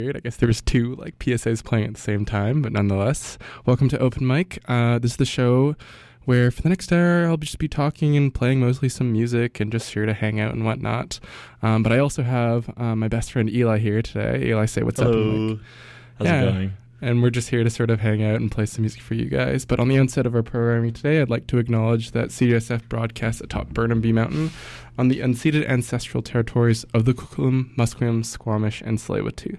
I guess there was two PSAs playing at the same time, but nonetheless, welcome to Open Mic. This is the show where for the next hour I'll just be talking and playing mostly some music and just here to hang out and whatnot. But I also have my best friend Eli here today. Eli, say what's up. Hello. How's it going? And we're just here to sort of hang out and play some music for you guys. But on the onset of our programming today, I'd like to acknowledge that CJSF broadcasts atop Burnaby Mountain on the unceded ancestral territories of the Coquitlam, Musqueam, Squamish, and Tsleil-Waututh.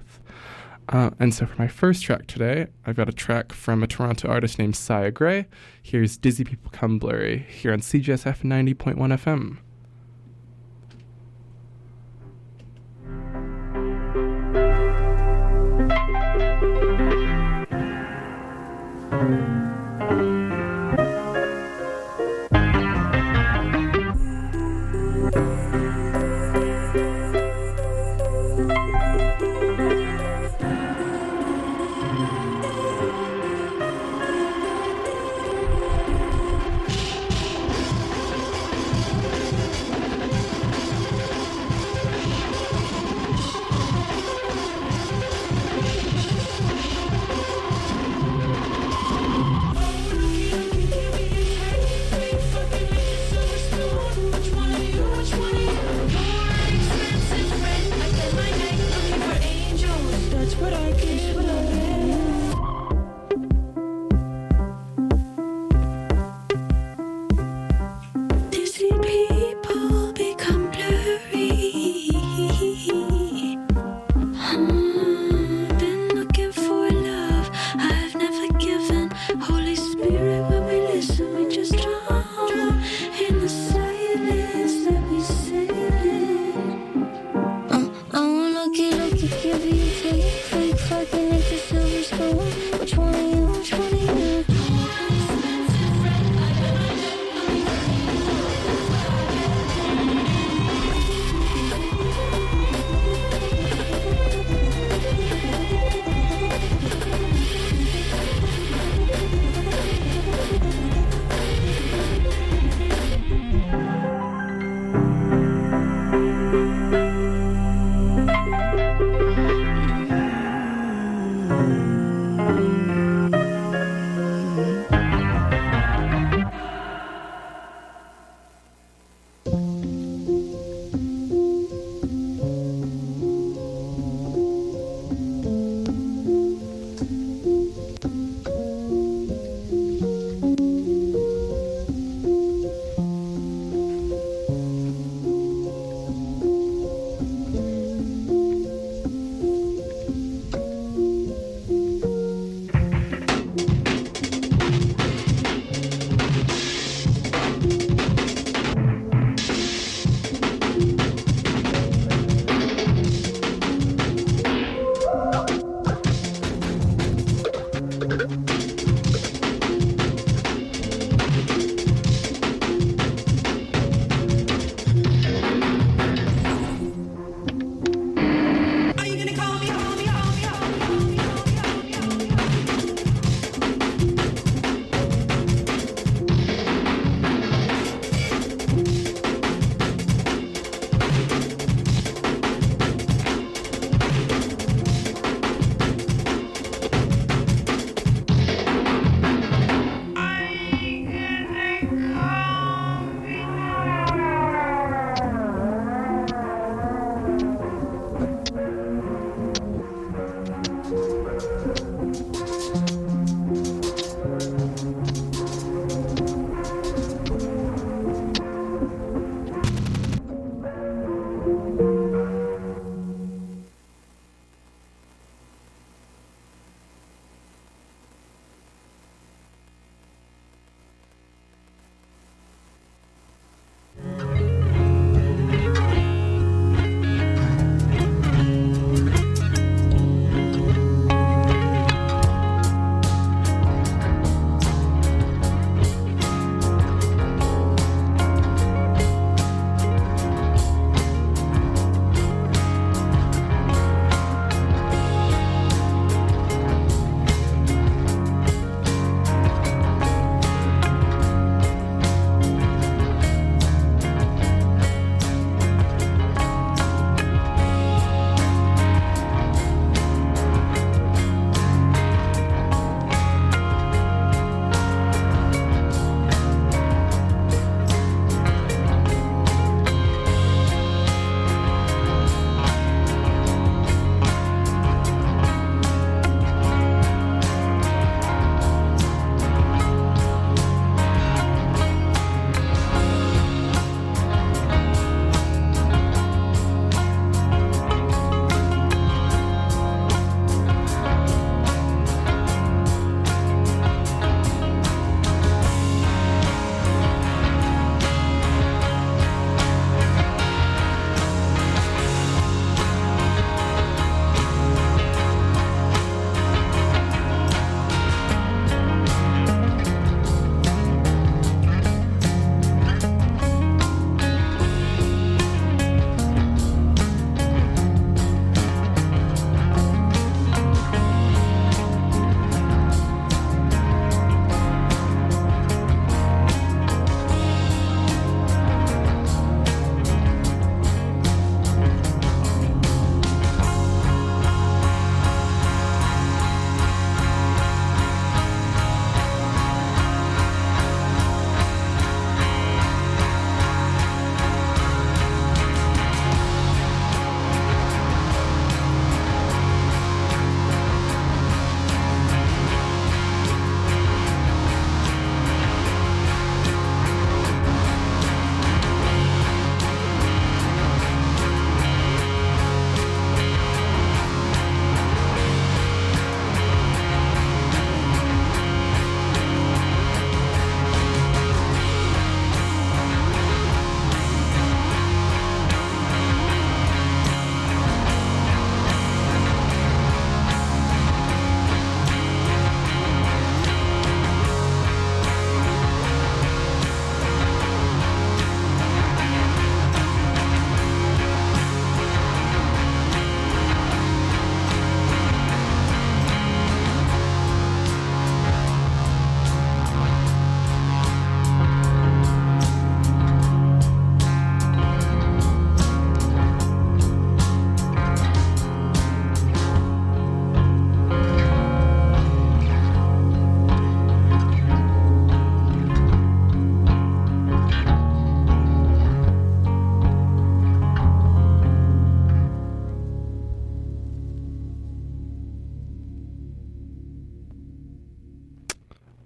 And so for my first track today, I've got a track from a Toronto artist named Sia Gray. Here's Dizzy People Come Blurry here on CJSF 90.1 FM. Fake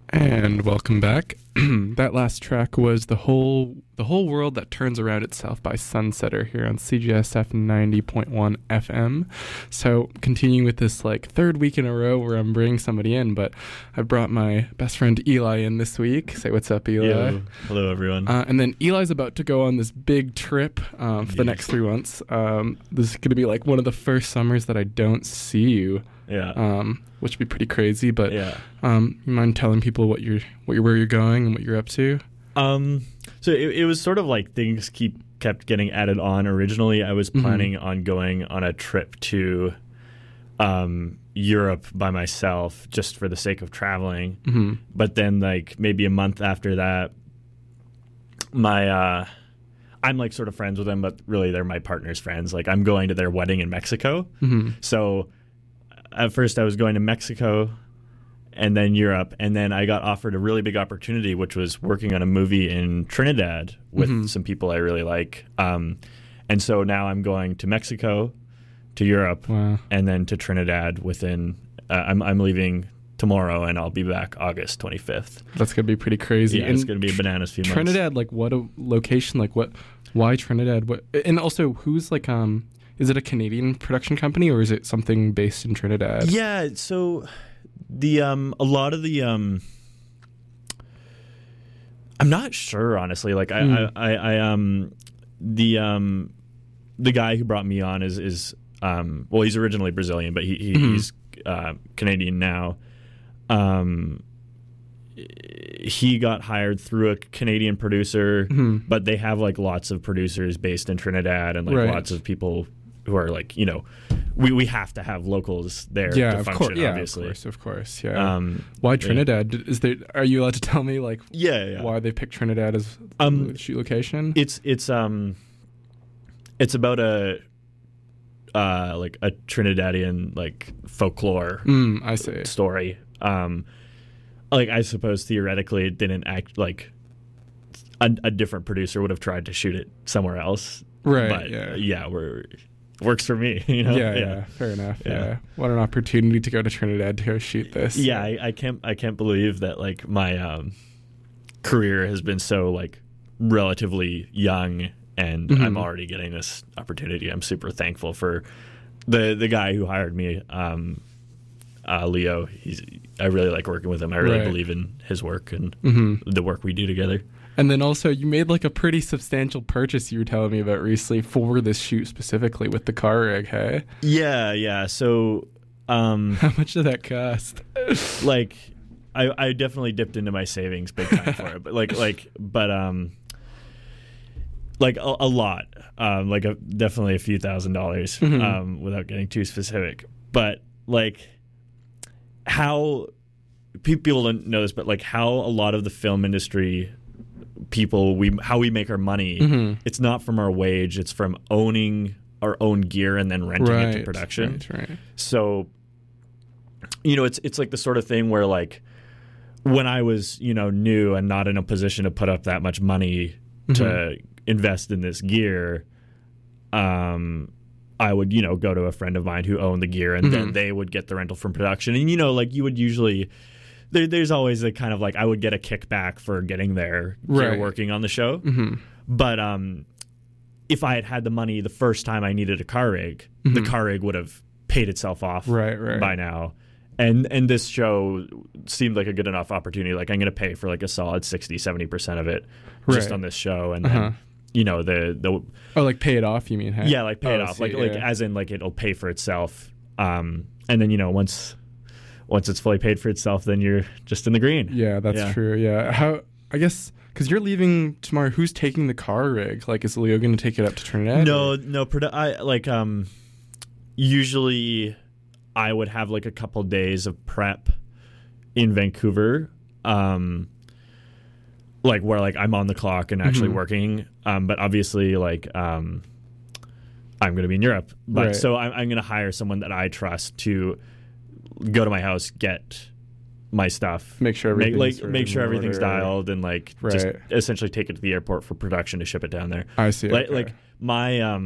And welcome back. That last track was the whole world that turns around itself by Sunsetter here on CGSF 90.1 FM. So continuing with this like third week in a row where I'm bringing somebody in, but I brought my best friend Eli in this week. Say what's up, Eli. Yo. Hello, everyone. And then Eli's about to go on this big trip for the next 3 months. This is going to be like one of the first summers that I don't see you. Yeah. Which would be pretty crazy, but yeah. You mind telling people where you're going and what you're up to? So it was sort of like things kept getting added on. Originally, I was planning on going on a trip to Europe by myself just for the sake of traveling. Mm-hmm. But then like maybe a month after that, I'm like sort of friends with them, but really they're my partner's friends. Like I'm going to their wedding in Mexico. Mm-hmm. So at first I was going to Mexico and then Europe, and then I got offered a really big opportunity, which was working on a movie in Trinidad with some people I really like. And so now I'm going to Mexico, to Europe, Wow. and then to Trinidad within I'm leaving tomorrow, and I'll be back August 25th. That's gonna be pretty crazy. Yeah, it's gonna be a bananas few months. Trinidad, like what a location, like what? Why Trinidad? What? And also, who's like is it a Canadian production company or is it something based in Trinidad? Yeah, so the a lot of the I'm not sure, honestly. Like the guy who brought me on is well, he's originally Brazilian, but he's Canadian now. He got hired through a Canadian producer, but they have like lots of producers based in Trinidad and like Right. lots of people who are like, you know, we have to have locals there Yeah, to of function, course. Yeah, obviously. of course. Yeah. Why yeah. Trinidad? Is there? Are you allowed to tell me like Yeah. why they picked Trinidad as the shoot location? It's about a like a Trinidadian like folklore I see. story. Like I suppose theoretically it didn't act like a different producer would have tried to shoot it somewhere else. Right. But yeah. Works for me, you know. Yeah. Fair enough. Yeah. What an opportunity to go to Trinidad to go shoot this. Yeah, I can't believe that like my career has been so like relatively young, and I'm already getting this opportunity. I'm super thankful for the guy who hired me, Leo. I really like working with him. I really believe in his work and the work we do together. And then also, you made like a pretty substantial purchase you were telling me about recently for this shoot specifically with the car rig, hey? Yeah. So, how much did that cost? Like, I definitely dipped into my savings big time for it, but like a lot, definitely a few $1,000s, without getting too specific. But like, how people don't know this, but like how a lot of the film industry people how we make our money, it's not from our wage, it's from owning our own gear and then renting it to production. Right. So, you know, it's like the sort of thing where like when I was, you know, new and not in a position to put up that much money to invest in this gear, I would, you know, go to a friend of mine who owned the gear, and then they would get the rental from production. And, you know, like you would usually, there's always a kind of like, I would get a kickback for getting their gear working on the show. But if I had the money the first time I needed a car rig, the car rig would have paid itself off by now. And this show seemed like a good enough opportunity. Like I'm going to pay for like a solid 60-70% of it just on this show. And then, you know, the like pay it off, you mean? Huh? Yeah, like pay it off. Like as in like it'll pay for itself. And then, you know, once it's fully paid for itself, then you're just in the green. Yeah, that's true. Yeah. How, I guess, because you're leaving tomorrow, who's taking the car rig? Like, is Leo going to take it up to Trinidad? No. Usually I would have like a couple days of prep in Vancouver, like where like I'm on the clock and actually working. But obviously like I'm going to be in Europe. But so I'm going to hire someone that I trust to go to my house, get my stuff, make sure everything's dialed, and like just essentially take it to the airport for production to ship it down there. I see. Like my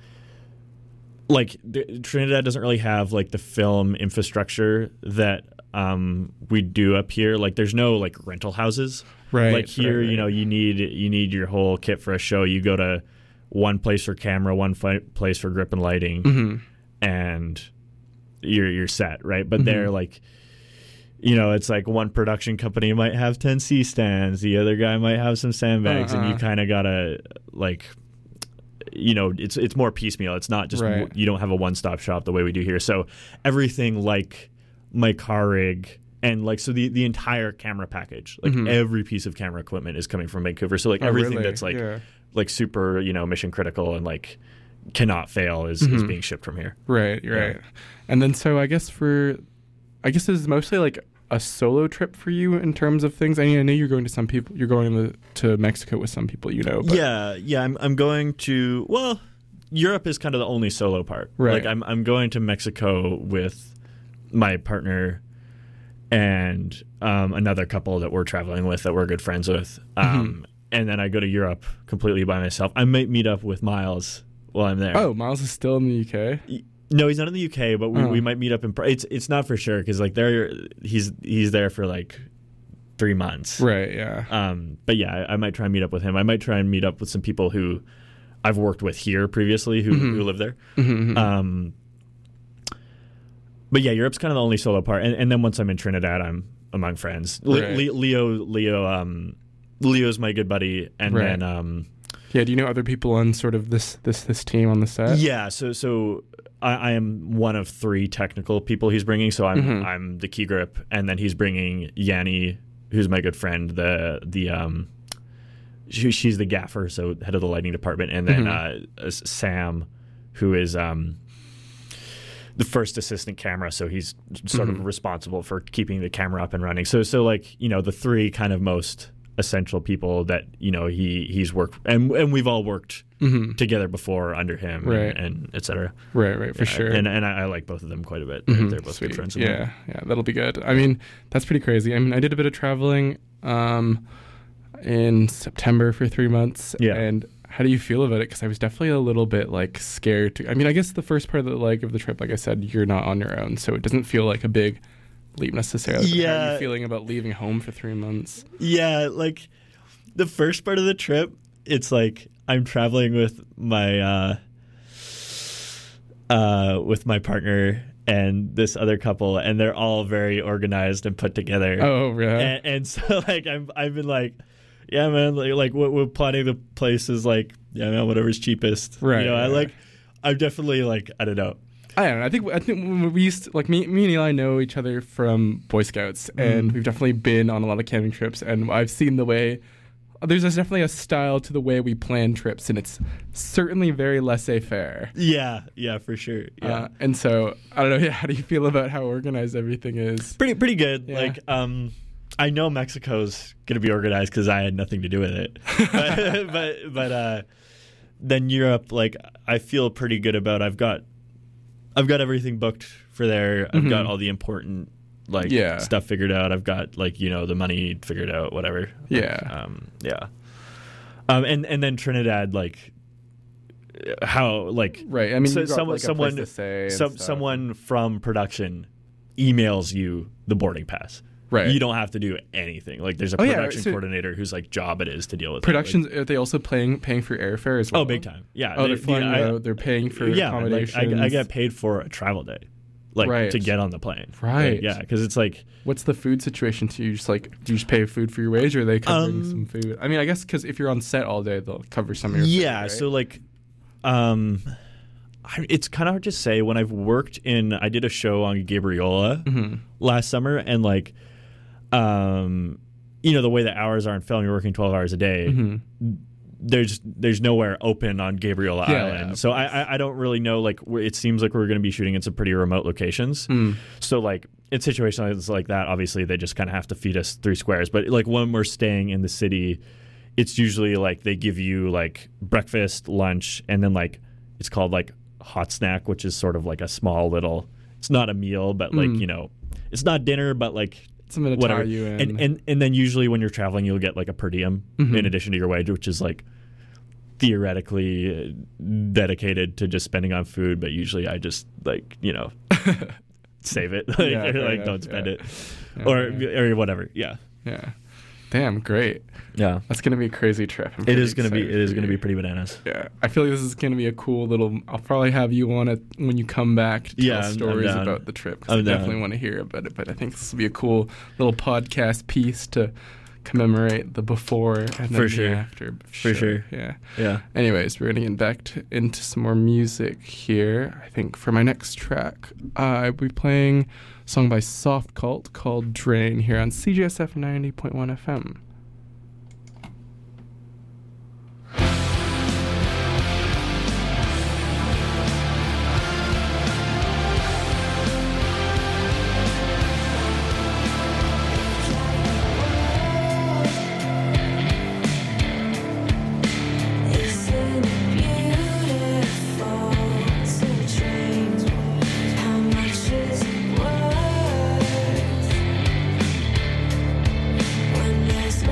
like Trinidad doesn't really have like the film infrastructure that we do up here. Like there's no like rental houses. Right. Like here, right. you know, you need your whole kit for a show. You go to one place for camera, one place for grip and lighting, Mm-hmm. and you're set, right? But they're like, you know, it's like one production company might have 10 C stands, the other guy might have some sandbags, and you kind of gotta like, you know, it's more piecemeal. It's not just Right. you don't have a one-stop shop the way we do here. So everything like my car rig. And like so, the entire camera package, like every piece of camera equipment, is coming from Vancouver. So like everything really? that's like Yeah. like super, you know, mission critical and like cannot fail is being shipped from here. Right. Right. And then so I guess this is mostly like a solo trip for you in terms of things. I mean, I know you're going to some people. You're going to Mexico with some people, you know. But. Yeah. I'm going to. Well, Europe is kind of the only solo part. Right. Like I'm going to Mexico with my partner and another couple that we're traveling with that we're good friends with. And then I go to Europe completely by myself. I might meet up with Miles while I'm there. Oh, Miles is still in the UK. No, he's not in the UK, but we might meet up in. It's not for sure because like he's there for like 3 months. Right. Yeah. But yeah, I might try and meet up with him. I might try and meet up with some people who I've worked with here previously who live there. But yeah, Europe's kind of the only solo part, and then once I'm in Trinidad, I'm among friends. Right. Leo's my good buddy, and Right. then Yeah. Do you know other people on sort of this team on the set? yeah. So I am one of 3 technical people he's bringing. So I'm the key grip, and then he's bringing Yanni, who's my good friend. She's the gaffer, so head of the lighting department, and then Sam, who is the first assistant camera, so he's sort of responsible for keeping the camera up and running. So like, you know, the 3 kind of most essential people that, you know, he's worked and we've all worked together before under him, Right. and et cetera. Right. For sure. And I like both of them quite a bit. They're both good friends of mine. Yeah, that'll be good. I mean, that's pretty crazy. I mean, I did a bit of traveling in September for 3 months. Yeah. And how do you feel about it? Because I was definitely a little bit like scared to. I mean, I guess the first part of the trip, like I said, you're not on your own, so it doesn't feel like a big leap necessarily. But how are you feeling about leaving home for 3 months? Yeah, like the first part of the trip, it's like I'm traveling with my partner and this other couple, and they're all very organized and put together. Oh, really? And so like I've been like, yeah, man, like we're planning the places, like, yeah, man, whatever's cheapest. Right. You know, I'm definitely like, I don't know. I don't know. I think when we used to, like me and Eli know each other from Boy Scouts, and we've definitely been on a lot of camping trips, and I've seen the way. There's definitely a style to the way we plan trips, and it's certainly very laissez-faire. Yeah, for sure. Yeah. And so I don't know. Yeah, how do you feel about how organized everything is? Pretty good. Yeah. Like, I know Mexico's gonna be organized because I had nothing to do with it, but then Europe, like, I feel pretty good about. I've got everything booked for there. I've got all the important stuff figured out. I've got, like, you know, the money figured out, whatever. Yeah. And then Trinidad, like, how, like, right. I mean, so you've got, someone like, a place to stay and stuff. someone from production emails you the boarding pass. Right. You don't have to do anything. Like, there's a production coordinator whose, like, job it is to deal with productions. It. Are they also paying for airfare as well? Oh, big time. Yeah. Oh, they're flying out. They're paying for accommodations. Like, I get paid for a travel day, like, to get on the plane. Right. Like, yeah, because it's like. What's the food situation? Do you just pay food for your wage, or are they covering some food? I mean, I guess because if you're on set all day, they'll cover some of your food, right? So like, it's kind of hard to say. When I've worked I did a show on Gabriola last summer, and like, you know, the way the hours are in film, you're working 12 hours a day. There's nowhere open on Gabriola Island. Yeah, so I don't really know. Like, it seems like we're going to be shooting in some pretty remote locations. So like, in situations like that, obviously they just kind of have to feed us 3 squares. But like, when we're staying in the city, it's usually like they give you like breakfast, lunch, and then like it's called like hot snack, which is sort of like a small little. It's not a meal, but like, you know, it's not dinner, but like. Something to whatever. tie you in. And then usually when you're traveling, you'll get like a per diem in addition to your wage, which is like theoretically dedicated to just spending on food. But usually I just, like, you know, save it, Yeah, or fair like enough, don't spend yeah. it, Yeah, or whatever. Yeah, yeah. Damn, great. yeah. That's gonna be a crazy trip. I'm It pretty is gonna be. excited It is for gonna you. be pretty bananas. Yeah, I feel like this is gonna be a cool little. I'll probably have you on it when you come back to tell Yeah, I'm stories down. about the trip, because I I'm down. definitely want to hear about it. But I think this will be a cool little podcast piece to commemorate the before and then For the sure. after. For sure. Yeah. Yeah. Anyways, we're gonna get back into some more music here. I think for my next track, I'll be playing a song by Soft Cult called "Drain" here on CGSF 90.1 FM. Isn't it beautiful to dream? How much is it worth when there's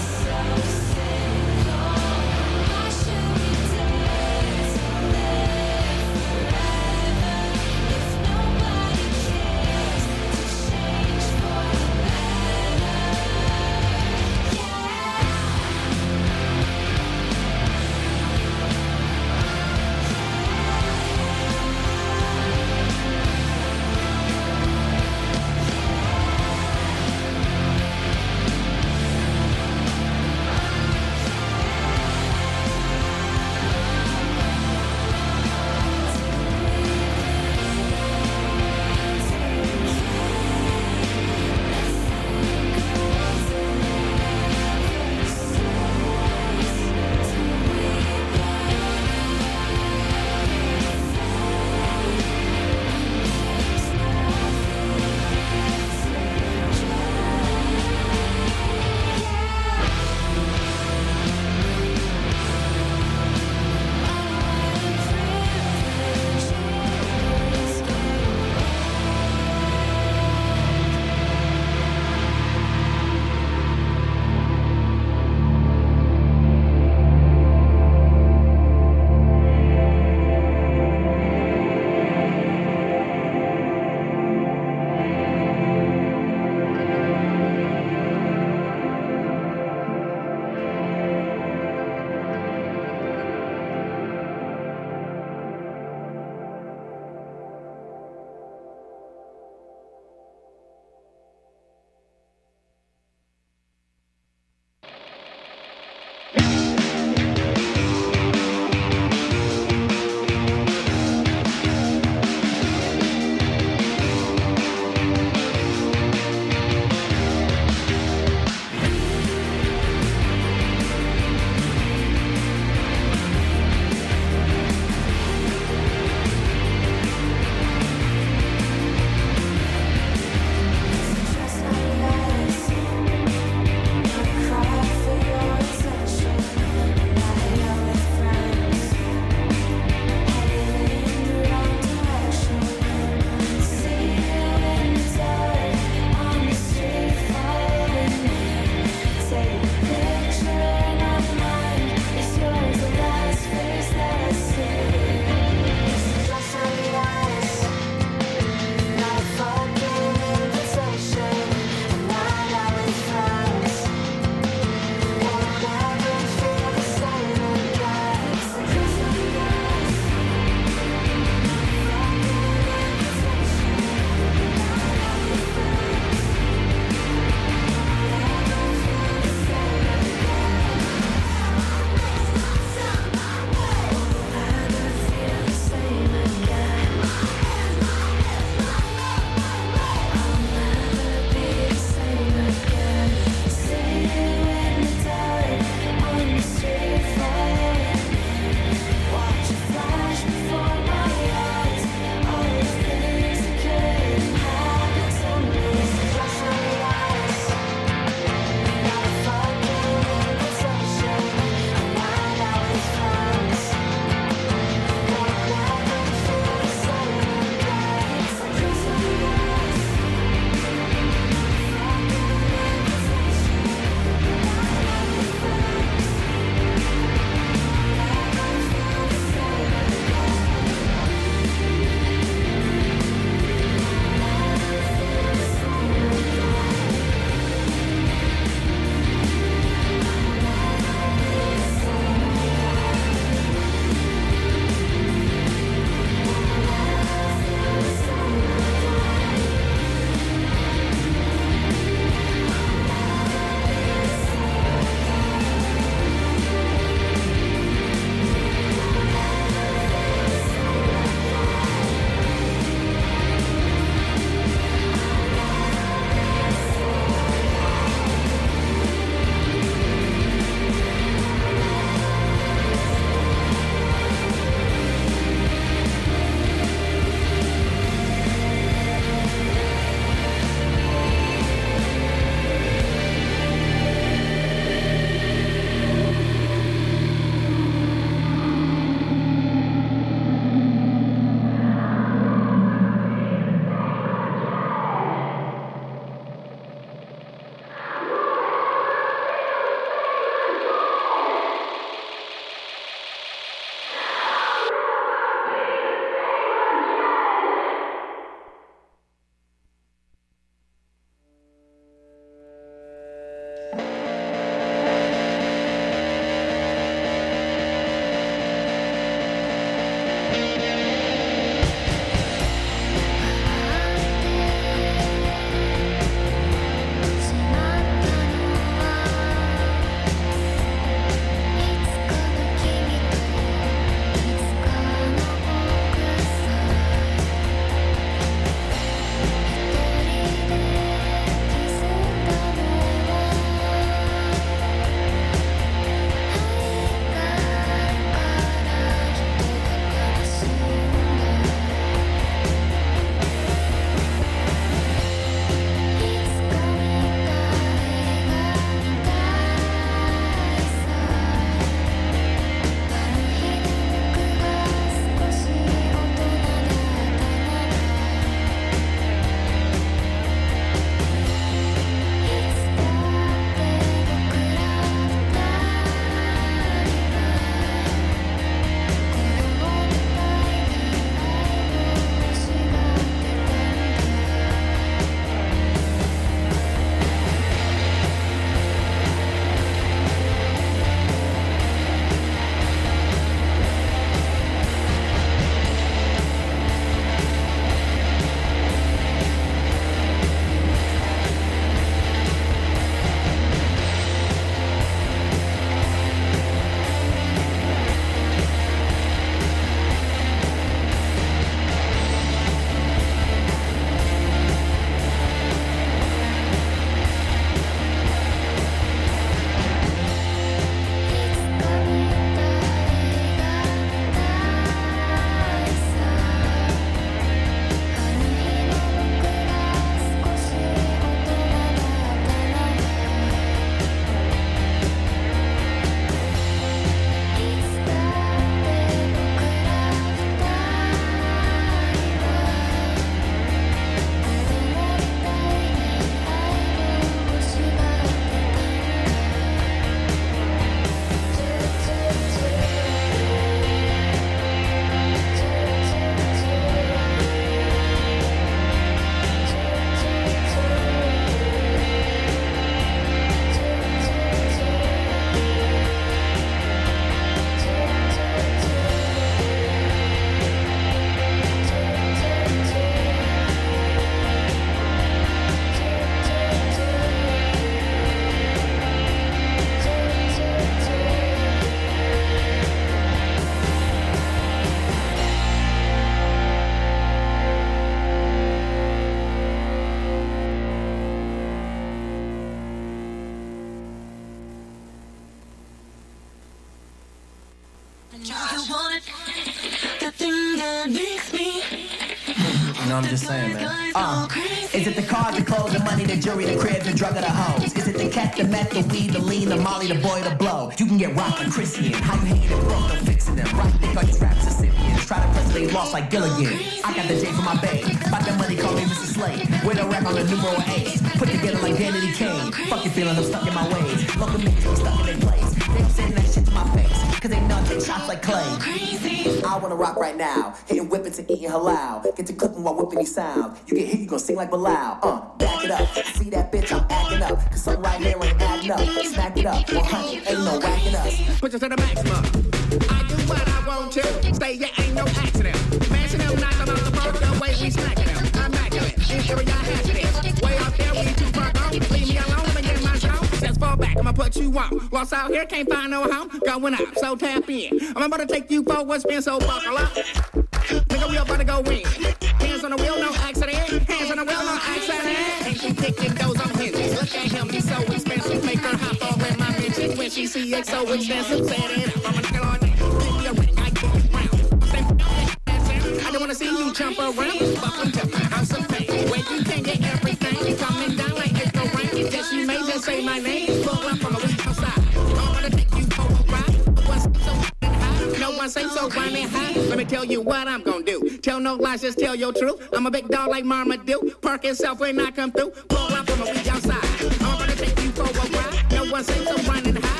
That thing that makes me. You know, I'm just saying, man. Is it the cars, the clothes, the money, the jewelry, the crib, the drug, or the hoes? Is it the cat, the meth, the weed, the lean, the molly, the boy, the blow? You can get rocked like Christian. How you hating it broke, I'm fixing them. Right, they thought these raps are Scythians. Try to press they lost like Gilligan. I got the J for my babe. About that money, call me Mr. Slade. With a rap on the numeral 8. Put together like Danity Kane. Fuck your feelings, I'm stuck in my ways. Local niggas be stuck in their place. They don't say that shit to my face. Cause they know I take shots like Clay. I wanna rock right now. Hitting whippets and eating halal. Get to cooking while whipping these sounds. You get hit, you gon' sing like Bilal. Back it up. See that bitch, I'm acting up. Cause something right here ain't adding up. Smack it up. 100, ain't no whacking us. Put you to the maximum. I do what I want to. Stay, yeah, ain't no accident. Mashing them, knock them out the park. The way we smacking them. I'm immaculate. In every y'all hazardous. Way out there, we too far gone. Leave me alone, I'ma get my show. Just fall back, I'ma put you on. Lost out here, can't find no home. Going out, so tap in. I'm about to take you for what's been, so buckle up. Nigga, we about to go in. Hands on the wheel, no accident. Hands on the wheel, no accident. Ain't you picking those on hinges? Look at him, he's so expensive. Make her hop all in my mention. When she see it so expensive, set it up. I'm a nigga on that. Give me a ring, I go round. I don't wanna see you jump around. Welcome to my house of pain. Where you can get everything. Coming down like it's the rain. Yes, you may just say my name. Pull up on the week outside. I'm gonna take you for a ride. No one say so grinding high. Let me tell you what I'm gonna do. Tell no lies, just tell your truth. I'm a big dog like Marmaduke. Park yourself when I come through. Pull up from a week outside. I'm gonna take you for a ride. No one say so grinding high.